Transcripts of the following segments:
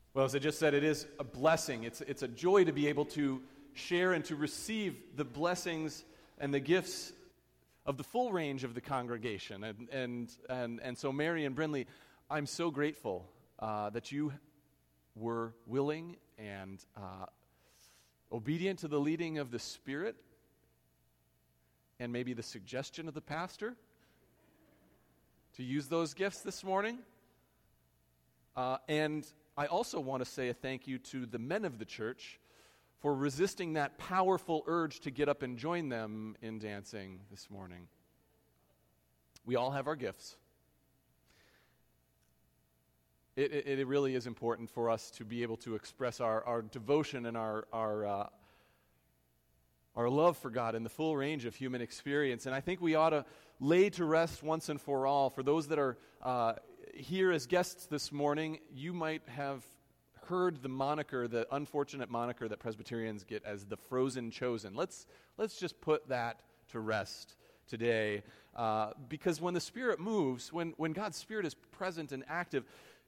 Well, as I just said, it is a blessing. It's a joy to be able to share and to receive the blessings and the gifts of the full range of the congregation. And so, Mary and Brinley, I'm so grateful that you were willing and obedient to the leading of the Spirit and maybe the suggestion of the pastor to use those gifts this morning. And I also want to say a thank you to the men of the church for resisting that powerful urge to get up and join them in dancing this morning. We all have our gifts. It really is important for us to be able to express our devotion and our love for God in the full range of human experience. And I think we ought to lay to rest once and for all. For those that are here as guests this morning, you might have heard the unfortunate moniker that Presbyterians get as the frozen chosen. Let's just put that to rest today. Because when the Spirit moves, when God's Spirit is present and active,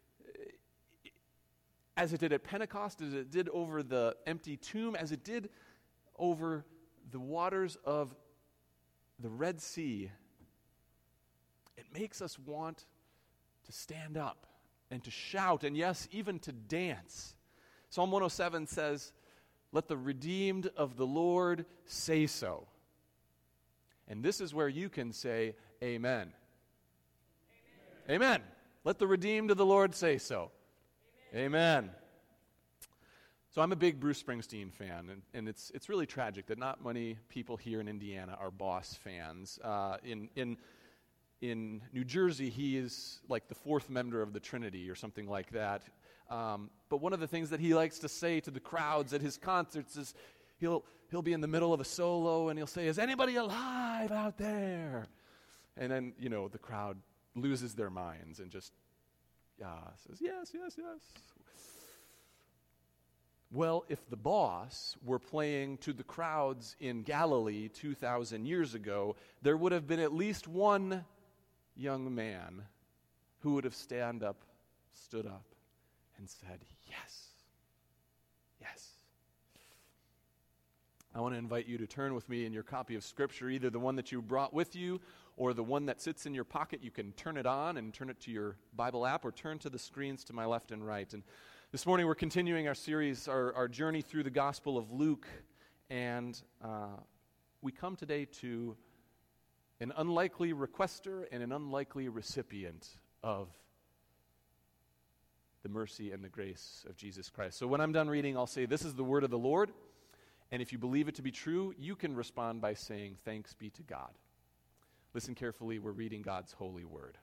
as it did at Pentecost, as it did over the empty tomb, as it did over the waters of the Red Sea, it makes us want to stand up and to shout, and yes, even to dance. Psalm 107 says, "Let the redeemed of the Lord say so." And this is where you can say, Amen. Amen. Amen. Let the redeemed of the Lord say so. Amen. So I'm a big Bruce Springsteen fan, and it's really tragic that not many people here in Indiana are Boss fans. In New Jersey, he is like the fourth member of the Trinity or something like that. But one of the things that he likes to say to the crowds at his concerts is he'll be in the middle of a solo and he'll say, "Is anybody alive out there?" And then, the crowd loses their minds and just says, "Yes, yes, yes." Well, if the Boss were playing to the crowds in Galilee 2,000 years ago, there would have been at least one young man who would have stood up, and said, "Yes, yes." I want to invite you to turn with me in your copy of Scripture, either the one that you brought with you or the one that sits in your pocket. You can turn it on and turn it to your Bible app, or turn to the screens to my left and right. And this morning we're continuing our series, our journey through the Gospel of Luke, and we come today to an unlikely requester and an unlikely recipient of the mercy and the grace of Jesus Christ. So when I'm done reading, I'll say, "This is the word of the Lord," and if you believe it to be true, you can respond by saying, "Thanks be to God." Listen carefully, we're reading God's holy word.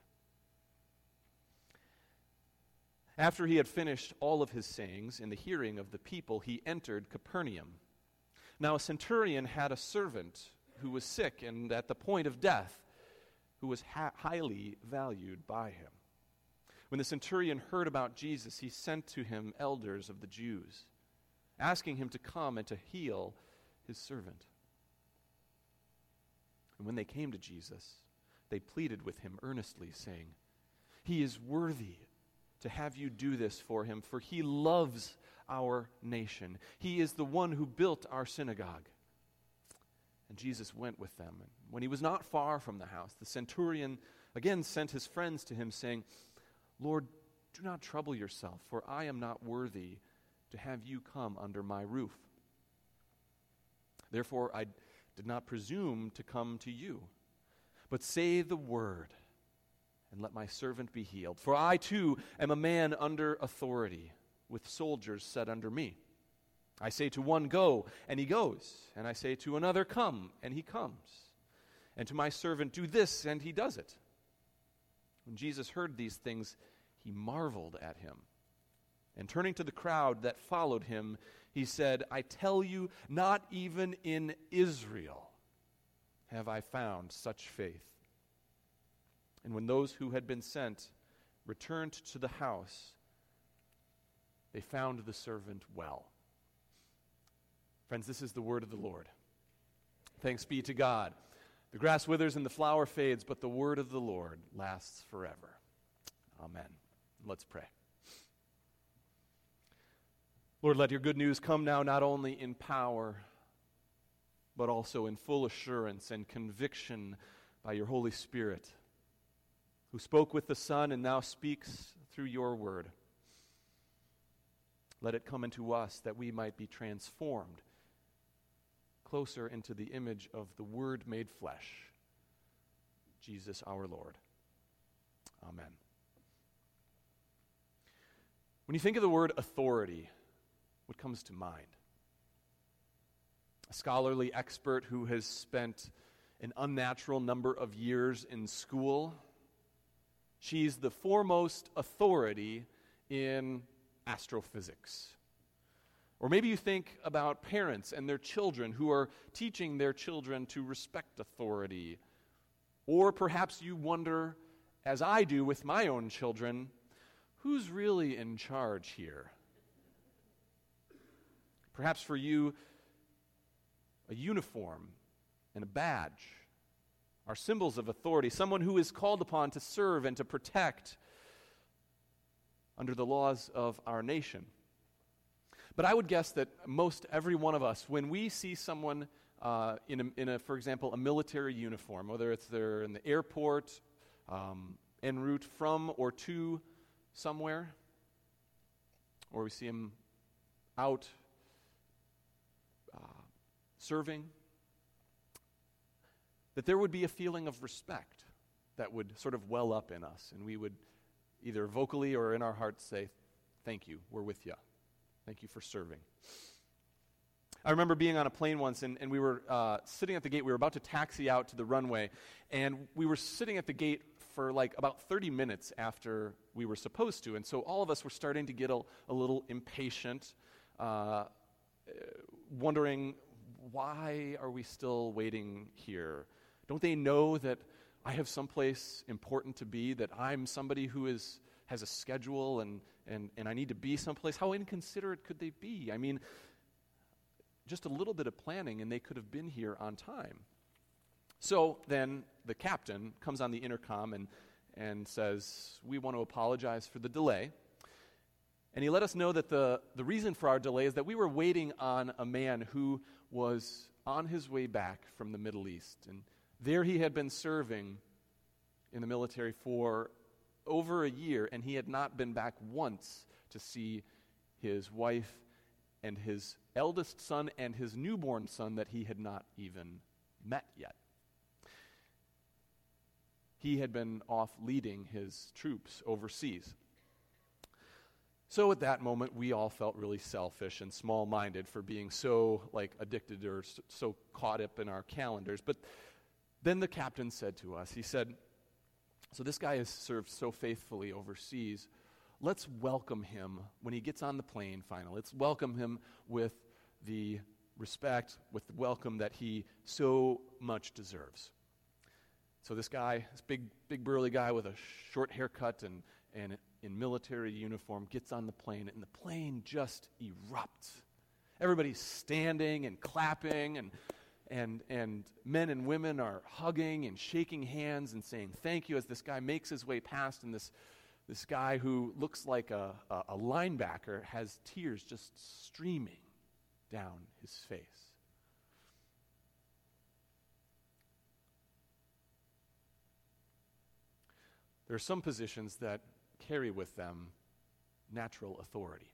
After he had finished all of his sayings in the hearing of the people, he entered Capernaum. Now a centurion had a servant who was sick and at the point of death, who was highly valued by him. When the centurion heard about Jesus, he sent to him elders of the Jews, asking him to come and to heal his servant. And when they came to Jesus, they pleaded with him earnestly, saying, "He is worthy to have you do this for him, for he loves our nation. He is the one who built our synagogue." And Jesus went with them. And when he was not far from the house, the centurion again sent his friends to him, saying, "Lord, do not trouble yourself, for I am not worthy to have you come under my roof. Therefore I did not presume to come to you. But say the word, and let my servant be healed. For I too am a man under authority, with soldiers set under me. I say to one, 'Go,' and he goes. And I say to another, 'Come,' and he comes. And to my servant, 'Do this,' and he does it." When Jesus heard these things, he marveled at him. And turning to the crowd that followed him, he said, "I tell you, not even in Israel have I found such faith." And when those who had been sent returned to the house, they found the servant well. Friends, this is the word of the Lord. Thanks be to God. The grass withers and the flower fades, but the word of the Lord lasts forever. Amen. Let's pray. Lord, let your good news come now not only in power, but also in full assurance and conviction by your Holy Spirit, who spoke with the Son and now speaks through your word. Let it come into us that we might be transformed closer into the image of the Word made flesh, Jesus our Lord. Amen. When you think of the word authority, what comes to mind? A scholarly expert who has spent an unnatural number of years in school. She's the foremost authority in astrophysics. Or maybe you think about parents and their children who are teaching their children to respect authority. Or perhaps you wonder, as I do with my own children, who's really in charge here? Perhaps for you, a uniform and a badge are symbols of authority, someone who is called upon to serve and to protect under the laws of our nation. But I would guess that most every one of us, when we see someone in a, for example, a military uniform, whether it's they're in the airport, en route from or to somewhere, or we see them out serving, that there would be a feeling of respect that would sort of well up in us, and we would either vocally or in our hearts say, thank you, we're with you. Thank you for serving. I remember being on a plane once, and we were sitting at the gate. We were about to taxi out to the runway, and we were sitting at the gate for like about 30 minutes after we were supposed to, and so all of us were starting to get a little impatient, wondering, why are we still waiting here? Don't they know that I have someplace important to be, that I'm somebody who has a schedule and I need to be someplace? How inconsiderate could they be? I mean, just a little bit of planning and they could have been here on time. So then the captain comes on the intercom and says, we want to apologize for the delay. And he let us know that the reason for our delay is that we were waiting on a man who was on his way back from the Middle East. And there he had been serving in the military for over a year, and he had not been back once to see his wife and his eldest son and his newborn son that he had not even met yet. He had been off leading his troops overseas. So at that moment, we all felt really selfish and small-minded for being so addicted or so caught up in our calendars. But then the captain said to us, he said, so this guy has served so faithfully overseas. Let's welcome him when he gets on the plane finally. Let's welcome him with the respect, with the welcome that he so much deserves. So this guy, this big burly guy with a short haircut and in military uniform, gets on the plane, and the plane just erupts. Everybody's standing and clapping, and men and women are hugging and shaking hands and saying thank you as this guy makes his way past, and this guy who looks like a linebacker has tears just streaming down his face. There are some positions that carry with them natural authority.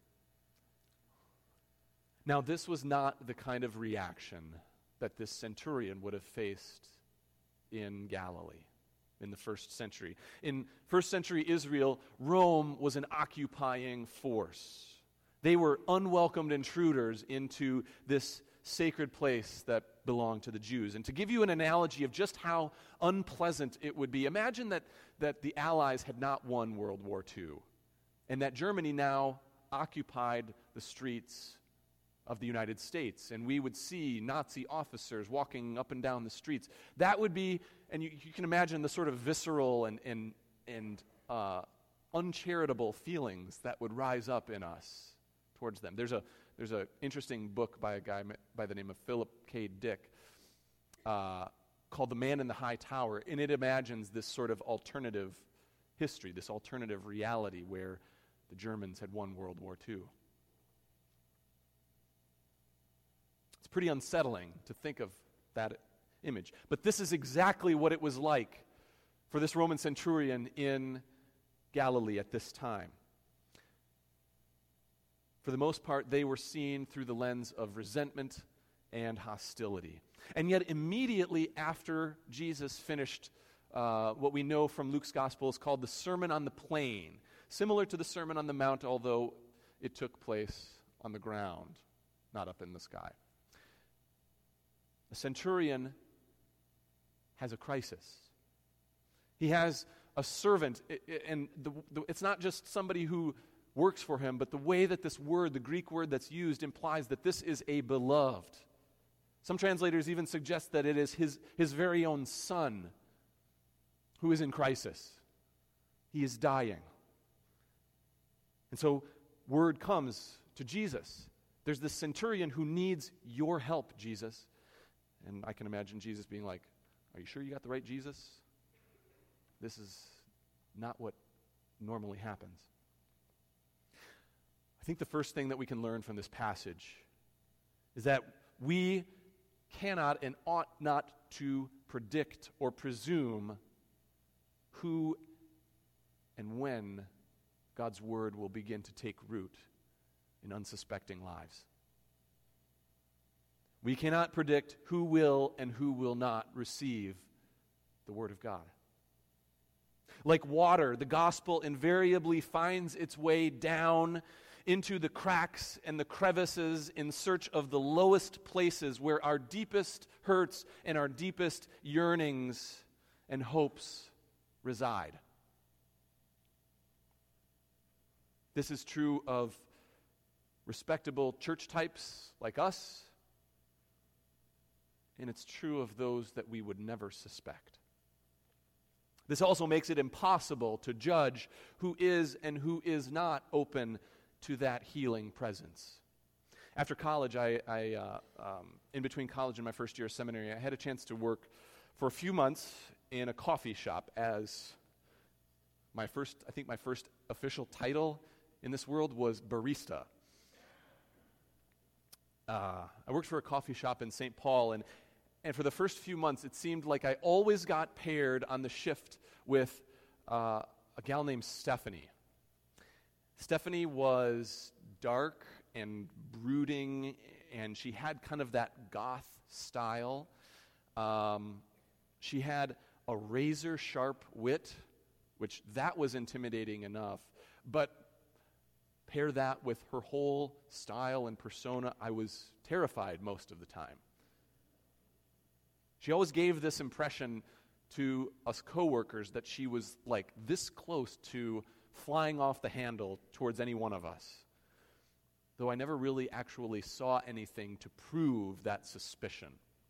Now, this was not the kind of reaction that this centurion would have faced in Galilee in the first century. In first century Israel, Rome was an occupying force. They were unwelcomed intruders into this sacred place that belonged to the Jews. And to give you an analogy of just how unpleasant it would be, imagine that the Allies had not won World War II, and that Germany now occupied the streets of the United States, and we would see Nazi officers walking up and down the streets. That would be, and you can imagine the sort of visceral and uncharitable feelings that would rise up in us towards them. There's an interesting book by a guy by the name of Philip K. Dick called The Man in the High Tower, and it imagines this sort of alternative history, this alternative reality where the Germans had won World War II. pretty unsettling to think of that image. But this is exactly what it was like for this Roman centurion in Galilee at this time. For the most part, they were seen through the lens of resentment and hostility. And yet immediately after Jesus finished what we know from Luke's Gospel is called the Sermon on the Plain, similar to the Sermon on the Mount, although it took place on the ground, not up in the sky. A centurion has a crisis. He has a servant, and it's not just somebody who works for him, but the way that this word, the Greek word that's used, implies that this is a beloved. Some translators even suggest that it is his very own son who is in crisis. He is dying. And so word comes to Jesus. There's this centurion who needs your help, Jesus. And I can imagine Jesus being like, are you sure you got the right Jesus? This is not what normally happens. I think the first thing that we can learn from this passage is that we cannot and ought not to predict or presume who and when God's word will begin to take root in unsuspecting lives. We cannot predict who will and who will not receive the word of God. Like water, the gospel invariably finds its way down into the cracks and the crevices in search of the lowest places where our deepest hurts and our deepest yearnings and hopes reside. This is true of respectable church types like us, and it's true of those that we would never suspect. This also makes it impossible to judge who is and who is not open to that healing presence. After college, in between college and my first year of seminary, I had a chance to work for a few months in a coffee shop as my first official title in this world was barista. I worked for a coffee shop in St. Paul, and for the first few months, it seemed like I always got paired on the shift with a gal named Stephanie. Stephanie was dark and brooding, and she had kind of that goth style. She had a razor-sharp wit, which that was intimidating enough. But pair that with her whole style and persona, I was terrified most of the time. She always gave this impression to us coworkers that she was like this close to flying off the handle towards any one of us, though I never really actually saw anything to prove that suspicion.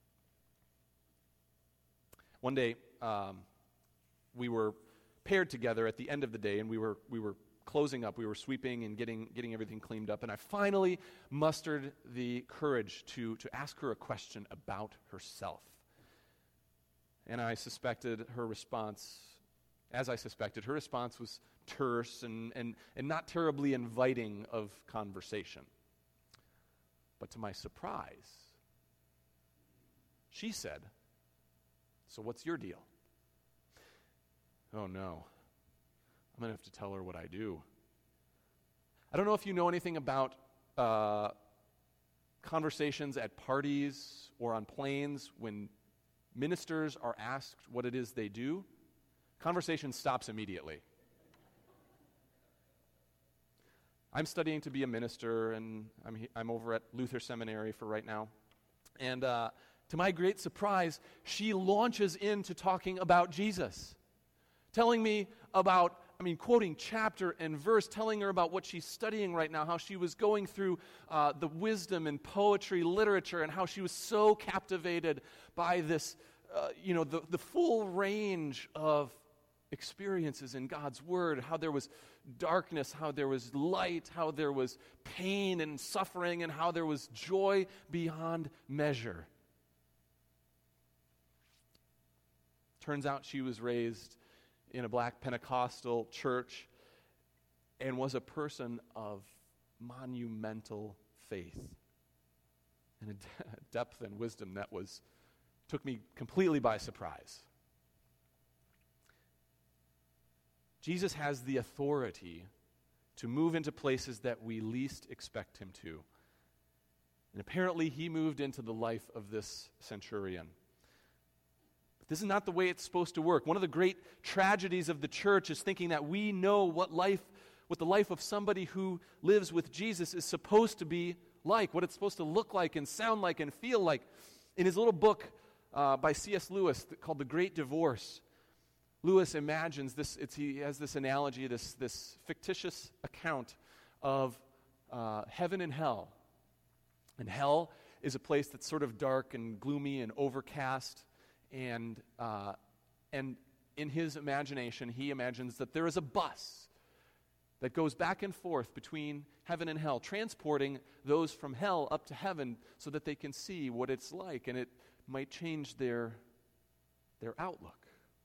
One day, we were paired together at the end of the day, and we were closing up. We were sweeping and getting everything cleaned up, and I finally mustered the courage to ask her a question about herself. And I suspected her response, her response was terse and not terribly inviting of conversation. But to my surprise, she said, "So what's your deal?" Oh no, I'm going to have to tell her what I do. I don't know if you know anything about conversations at parties or on planes when ministers are asked what it is they do. Conversation stops immediately. I'm studying to be a minister, and I'm over at Luther Seminary for right now. And to my great surprise, she launches into talking about Jesus, telling me about, quoting chapter and verse, telling her about what she's studying right now, how she was going through the wisdom and poetry, literature, and how she was so captivated by this, the full range of experiences in God's Word, how there was darkness, how there was light, how there was pain and suffering, and how there was joy beyond measure. Turns out she was raised in a black Pentecostal church and was a person of monumental faith. and a depth and wisdom that took me completely by surprise. Jesus has the authority to move into places that we least expect him to. And apparently he moved into the life of this centurion. But this is not the way it's supposed to work. One of the great tragedies of the church is thinking that we know what the life of somebody who lives with Jesus is supposed to be like, what it's supposed to look like and sound like and feel like. In his little book by C.S. Lewis called The Great Divorce, Lewis imagines this. He has this analogy, this fictitious account of heaven and hell. And hell is a place that's sort of dark and gloomy and overcast. And in his imagination, he imagines that there is a bus that goes back and forth between heaven and hell, transporting those from hell up to heaven so that they can see what it's like, and it might change their outlook.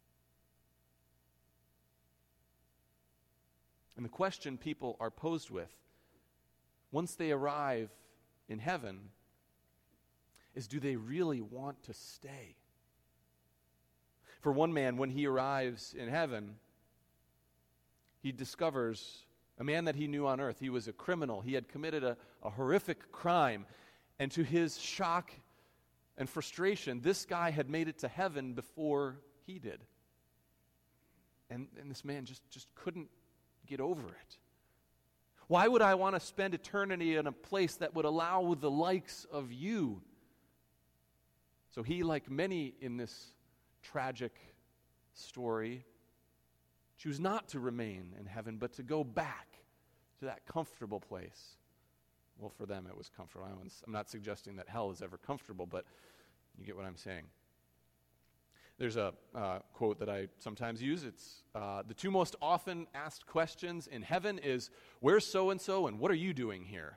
And the question people are posed with, once they arrive in heaven, is do they really want to stay? For one man, when he arrives in heaven, he discovers a man that he knew on earth. He was a criminal. He had committed a horrific crime. And to his shock and frustration, this guy had made it to heaven before he did. And this man just couldn't get over it. Why would I want to spend eternity in a place that would allow the likes of you? So he, like many in this tragic story, choose not to remain in heaven, but to go back to that comfortable place. Well, for them it was comfortable. I'm not suggesting that hell is ever comfortable, but you get what I'm saying. There's a quote that I sometimes use. It's the two most often asked questions in heaven is, where's so-and-so and what are you doing here?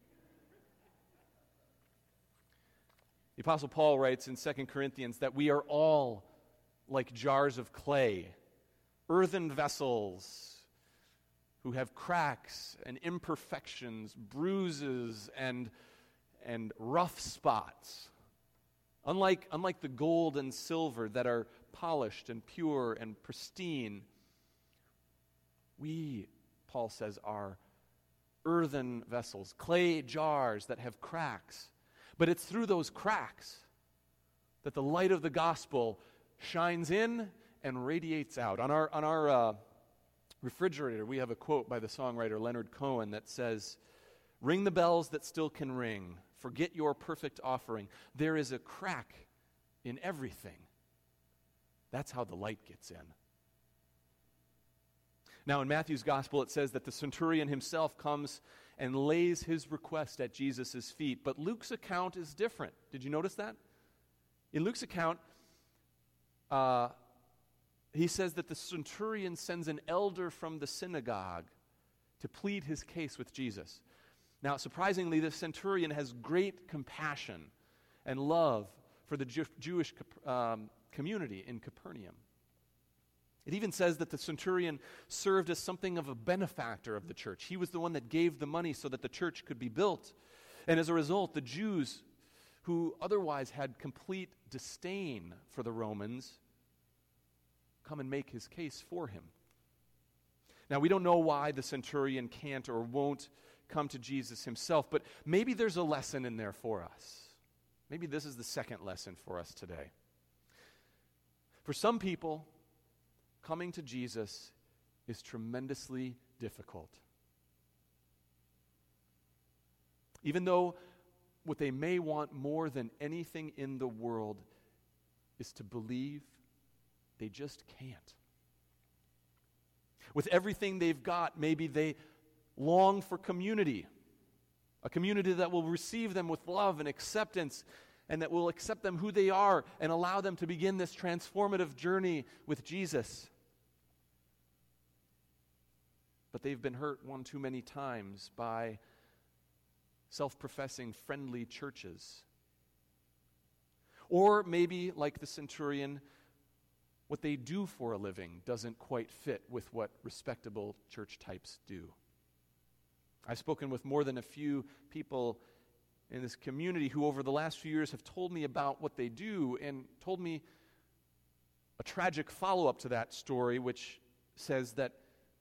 The Apostle Paul writes in 2 Corinthians that we are all like jars of clay, earthen vessels who have cracks and imperfections, bruises and rough spots. Unlike the gold and silver that are polished and pure and pristine, we, Paul says, are earthen vessels, clay jars that have cracks. But it's through those cracks that the light of the gospel shines in and radiates out. On our refrigerator, we have a quote by the songwriter Leonard Cohen that says, "Ring the bells that still can ring. Forget your perfect offering. There is a crack in everything." That's how the light gets in. Now, in Matthew's gospel, it says that the centurion himself comes and lays his request at Jesus' feet. But Luke's account is different. Did you notice that? In Luke's account, he says that the centurion sends an elder from the synagogue to plead his case with Jesus. Now, surprisingly, the centurion has great compassion and love for the Jewish community in Capernaum. It even says that the centurion served as something of a benefactor of the church. He was the one that gave the money so that the church could be built. And as a result, the Jews, who otherwise had complete disdain for the Romans, come and make his case for him. Now, we don't know why the centurion can't or won't come to Jesus himself, but maybe there's a lesson in there for us. Maybe this is the second lesson for us today. For some people, coming to Jesus is tremendously difficult. Even though what they may want more than anything in the world is to believe, they just can't. With everything they've got, maybe they long for community, a community that will receive them with love and acceptance, and that will accept them who they are and allow them to begin this transformative journey with Jesus. But they've been hurt one too many times by self-professing friendly churches. Or maybe, like the centurion, what they do for a living doesn't quite fit with what respectable church types do. I've spoken with more than a few people in this community who over the last few years have told me about what they do and told me a tragic follow-up to that story, which says that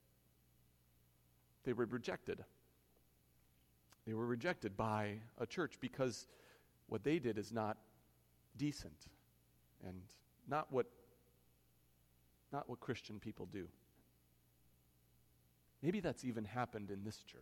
they were rejected. They were rejected by a church because what they did is not decent and not what Christian people do. Maybe that's even happened in this church.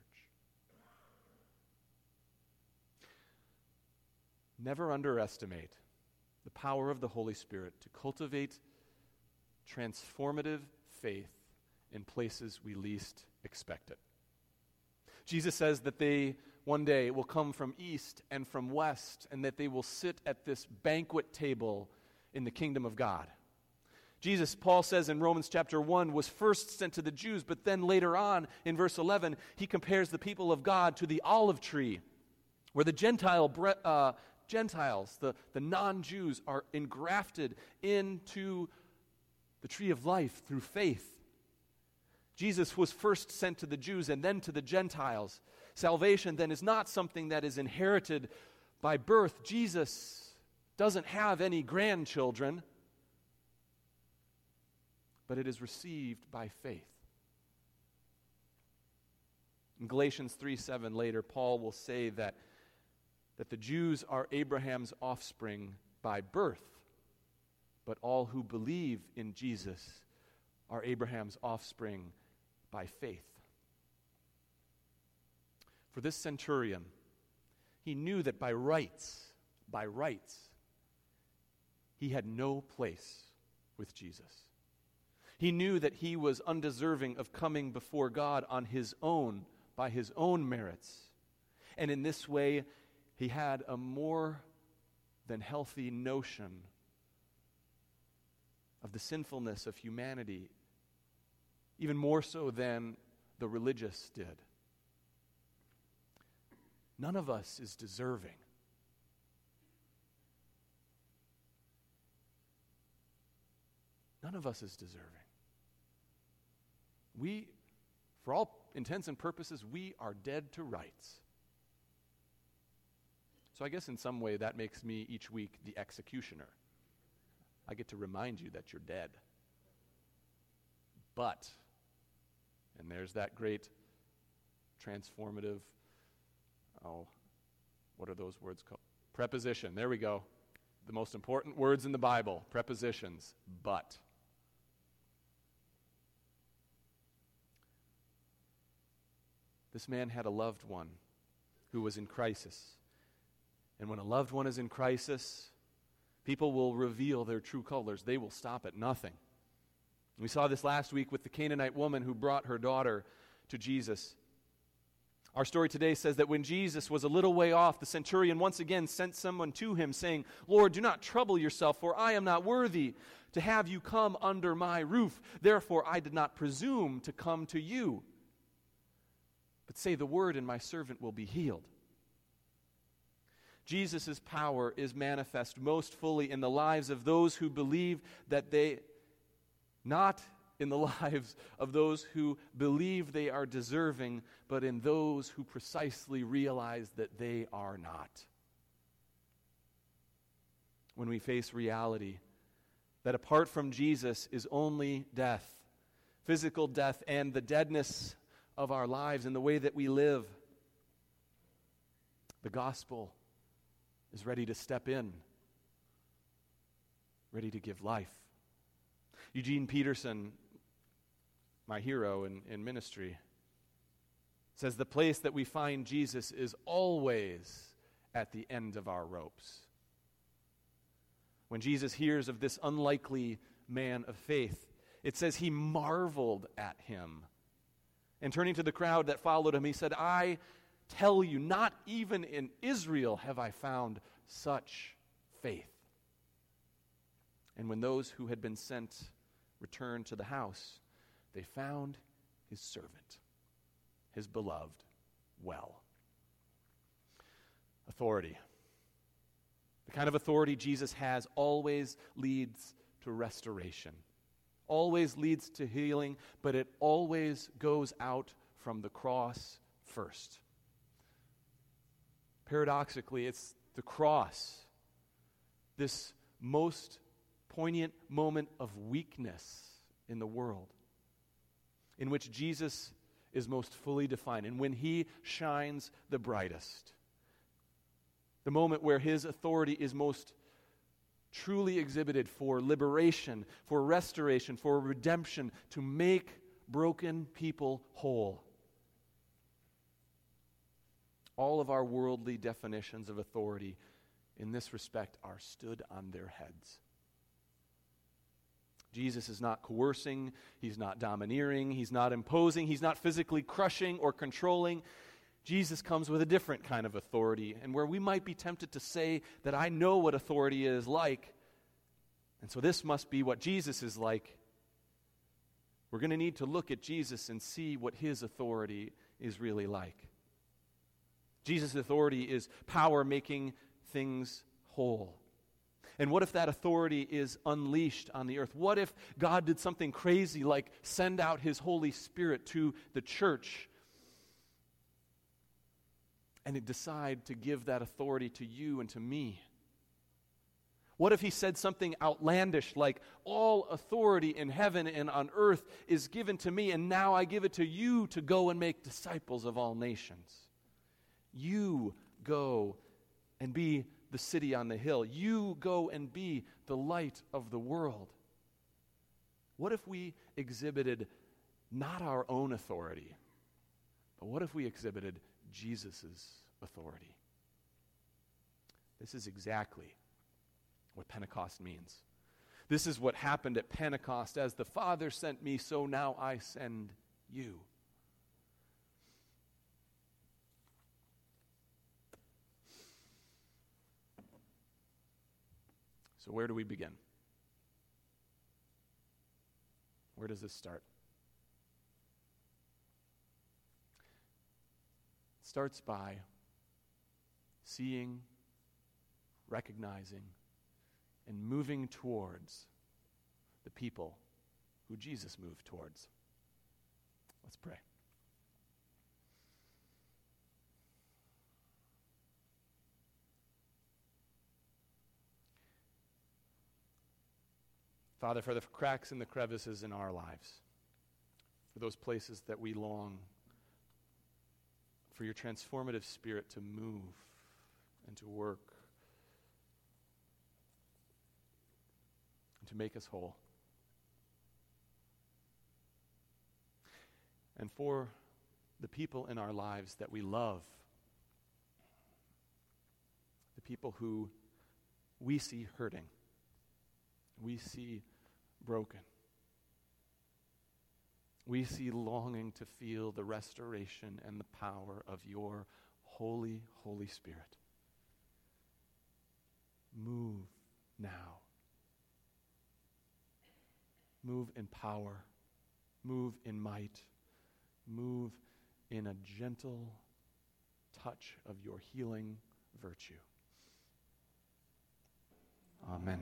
Never underestimate the power of the Holy Spirit to cultivate transformative faith in places we least expect it. Jesus says that they one day will come from east and from west, and that they will sit at this banquet table in the kingdom of God. Jesus, Paul says in Romans chapter 1, was first sent to the Jews, but then later on in verse 11, he compares the people of God to the olive tree, where the Gentiles, the non-Jews, are engrafted into the tree of life through faith. Jesus was first sent to the Jews and then to the Gentiles. Salvation then is not something that is inherited by birth. Jesus doesn't have any grandchildren, but it is received by faith. In Galatians 3:7 later, Paul will say that the Jews are Abraham's offspring by birth, but all who believe in Jesus are Abraham's offspring by faith. For this centurion, he knew that by rights, he had no place with Jesus. He knew that he was undeserving of coming before God on his own, by his own merits. And in this way, he had a more than healthy notion of the sinfulness of humanity, even more so than the religious did. None of us is deserving. None of us is deserving. We, for all intents and purposes, we are dead to rights. So I guess in some way that makes me each week the executioner. I get to remind you that you're dead. But, and there's that great transformative, what are those words called? Preposition. There we go. The most important words in the Bible, prepositions. But. This man had a loved one who was in crisis. And when a loved one is in crisis, people will reveal their true colors. They will stop at nothing. We saw this last week with the Canaanite woman who brought her daughter to Jesus. Our story today says that when Jesus was a little way off, the centurion once again sent someone to him saying, "Lord, do not trouble yourself, for I am not worthy to have you come under my roof. Therefore I did not presume to come to you. But say the word, and my servant will be healed." Jesus' power is manifest most fully in the lives of those who believe that they, not in the lives of those who believe they are deserving, but in those who precisely realize that they are not. When we face reality that apart from Jesus is only death, physical death, and the deadness of our lives and the way that we live, the gospel is ready to step in, ready to give life. Eugene Peterson, my hero in ministry, says the place that we find Jesus is always at the end of our ropes. When Jesus hears of this unlikely man of faith, it says he marveled at him. And turning to the crowd that followed him, he said, "I tell you, not even in Israel have I found such faith." And when those who had been sent returned to the house, they found his servant, his beloved, well. Authority. The kind of authority Jesus has always leads to restoration, always leads to healing, but it always goes out from the cross first. Paradoxically, it's the cross, this most poignant moment of weakness in the world, in which Jesus is most fully defined, and when he shines the brightest. The moment where his authority is most truly exhibited for liberation, for restoration, for redemption, to make broken people whole. All of our worldly definitions of authority in this respect are stood on their heads. Jesus is not coercing, he's not domineering, he's not imposing, he's not physically crushing or controlling. Jesus comes with a different kind of authority, and where we might be tempted to say that I know what authority is like, and so this must be what Jesus is like, we're going to need to look at Jesus and see what his authority is really like. Jesus' authority is power making things whole. And what if that authority is unleashed on the earth? What if God did something crazy like send out his Holy Spirit to the church and it decide to give that authority to you and to me? What if he said something outlandish like, all authority in heaven and on earth is given to me, and now I give it to you to go and make disciples of all nations? You go and be the city on the hill. You go and be the light of the world. What if we exhibited not our own authority, but what if we exhibited Jesus' authority? This is exactly what Pentecost means. This is what happened at Pentecost. As the Father sent me, so now I send you. So where do we begin? Where does this start? It starts by seeing, recognizing, and moving towards the people who Jesus moved towards. Let's pray. Father, for the cracks and the crevices in our lives, for those places that we long for your transformative Spirit to move and to work and to make us whole. And for the people in our lives that we love, the people who we see hurting, we see broken, we see longing to feel the restoration and the power of your holy, Holy Spirit. Move now. Move in power. Move in might. Move in a gentle touch of your healing virtue. Amen.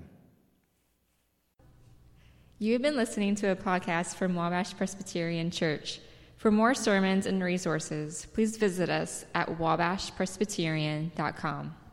You have been listening to a podcast from Wabash Presbyterian Church. For more sermons and resources, please visit us at wabashpresbyterian.com.